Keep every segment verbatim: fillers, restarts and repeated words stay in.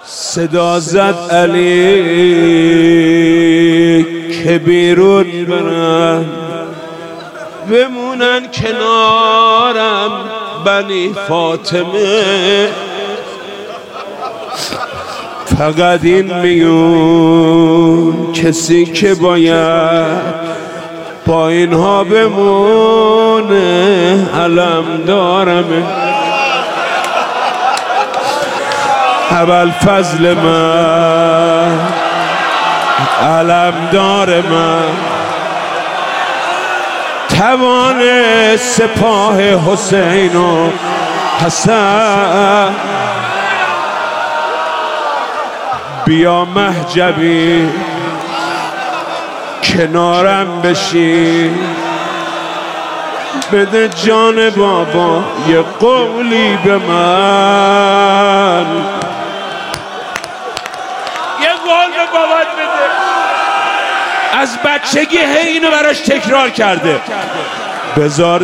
صدا زد علی که بیرون برن، بمونن کنارم بنی فاطمه. فقط این میون کسی که باید با اینها بمونه علم دارمه. ابوالفضل من علم دار من، توان سپاه حسین و حسن. بیا مهجبی کنارم بشی، بده جان بابا یه قولی به من. یه قول به بابات بده. از بچگی هی اینو براش تکرار کرده. بذار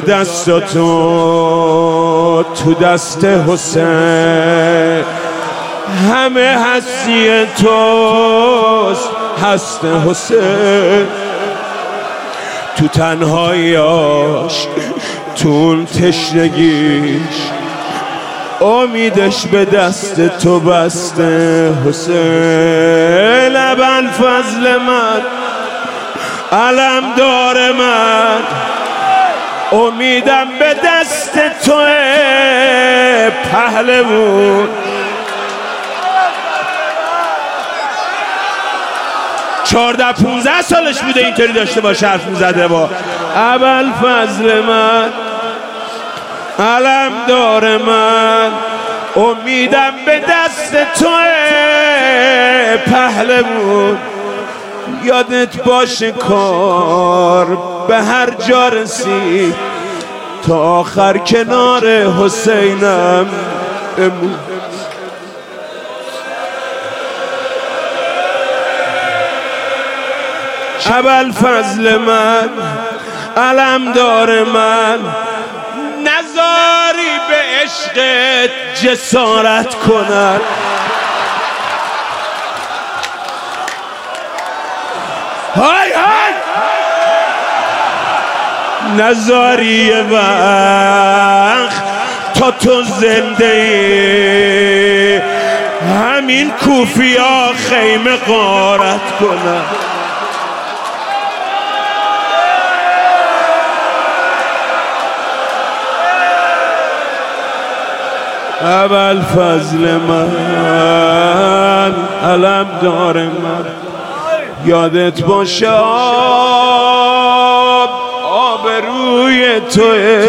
دستاتو تو دست حسین، همه هستی توست هست حسین. تو تنهاییاش تو اون تشنگیش، امیدش به دست تو بسته حسین. ابوالفضل من علم دار من، امیدم به دست توه پهلوون. چهارده پونزده سالش بوده اینطوری داشته باشه حرف میزده با ابوالفضل من علم دار من، امیدم به دست توه پهلوون. یادت باشه کار به هر جا رسید، تا آخر کنار حسینم بمون. ابوالفضل من علم دار من، نزاری به عشقت جسارت کنن. های های نزاری وقت تا تو زنده ای، همین کوفیا خیمه غارت کنن. ابوالفضل من علم دار من، یادت باشه آب آب روی توه.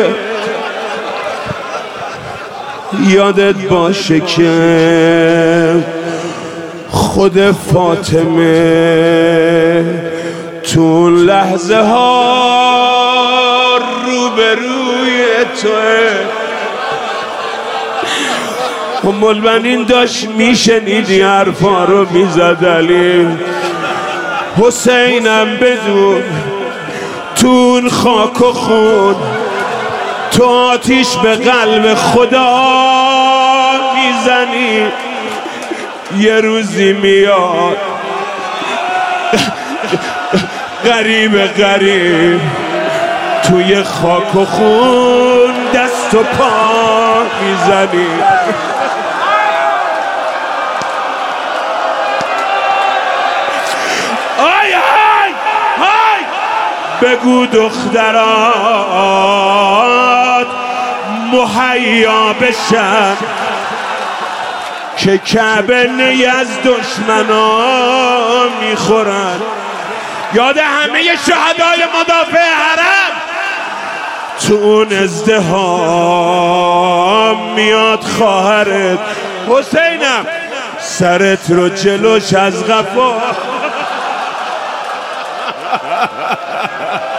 یادت باشه که خود فاطمه تو لحظه ها روبروی توه. ام المؤمنین داشت میشنیدی حرفا رو میزد علی. حسینم بدون تون خاک و خون، تو آتیش به قلب خدا میزنی. یه روزی میاد غریب غریب توی خاک و خون دست و پا میزنی. آی های های بگو دخترات مهیا بشن که کعبه نی از دشمنا میخورن. یاد همه شهدای مدافع حرم تو اون ازدحام میاد خواهرت حسینم، سرت رو جلوش از قفا